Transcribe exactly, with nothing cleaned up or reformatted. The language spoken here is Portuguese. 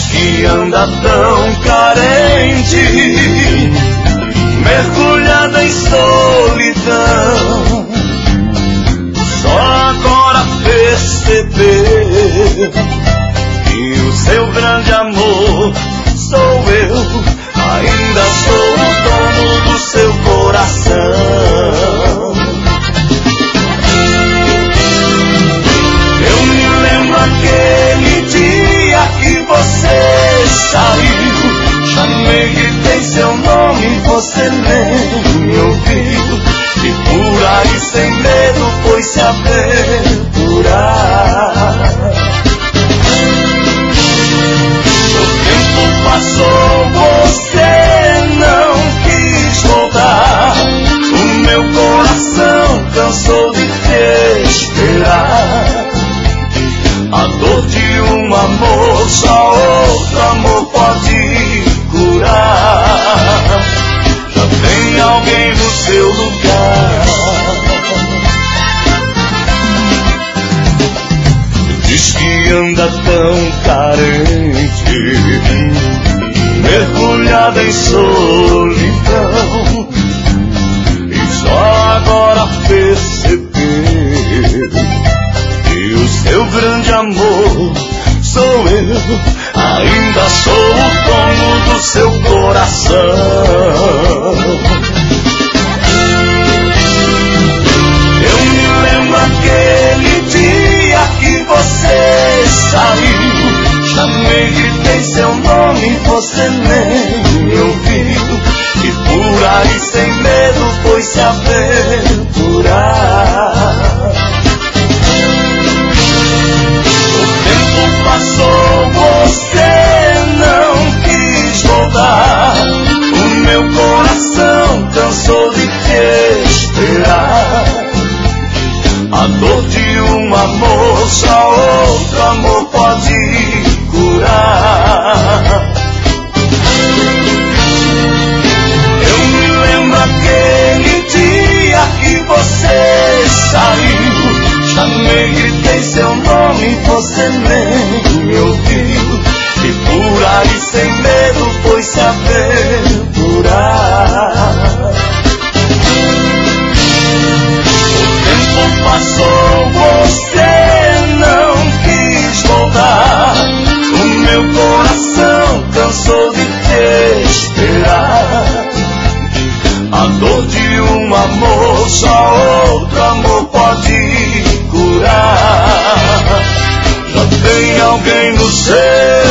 que anda tão carente, mergulhada em solidão. Só agora percebeu que o seu grande amor sou eu. Ainda sou o dono do seu coração. Eu me lembro aquele dia que você saiu, chamei, gritei seu nome, você nem me ouviu, e por aí sem medo foi se aventurar. O tempo passou, você não quis voltar, o meu coração cansou de te esperar. A dor de um amor só outro amor pode curar. Já tem alguém no seu lugar. Diz que anda tão carente, mergulhada em solidão, e só agora percebeu que o seu grande amor sou eu. Ainda sou o dono do seu coração. Eu me lembro aquele dia que você saiu, chamei, gritei seu nome, você nem me ouviu, e por aí sem medo foi se aventurar. O tempo passou, você não quis voltar, o meu coração cansou de te esperar. A dor de um amor só outro amor pode curar. Eu me lembro aquele dia que você saiu, chamei, gritei seu nome, você nem me ouviu, e por aí sem medo foi se aventurar. O tempo passou, você não quis voltar, o meu coração cansou de te esperar. A dor de um amor só outro amor pode curar. Já tem alguém no céu